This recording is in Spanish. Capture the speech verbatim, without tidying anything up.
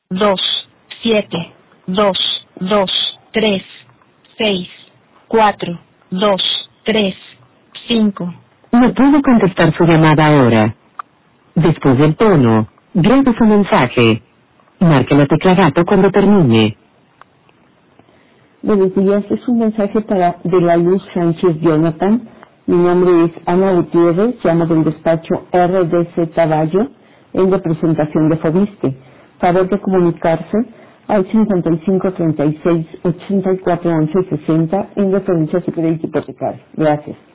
dos, siete, dos, dos, tres, seis, cuatro, dos, tres, cinco. No puedo contestar su llamada ahora. Después del tono, grabe su mensaje. Marque la tecla gato cuando termine. Buenos días, es un mensaje para De la Luz Sánchez Jonathan. Mi nombre es Ana Gutiérrez, llamo del despacho R D Z Bayo en representación de Fobiste. Favor de comunicarse al cincuenta y cinco, treinta y seis, ochenta y cuatro, once, sesenta en referencia a su crédito hipotecario. Gracias.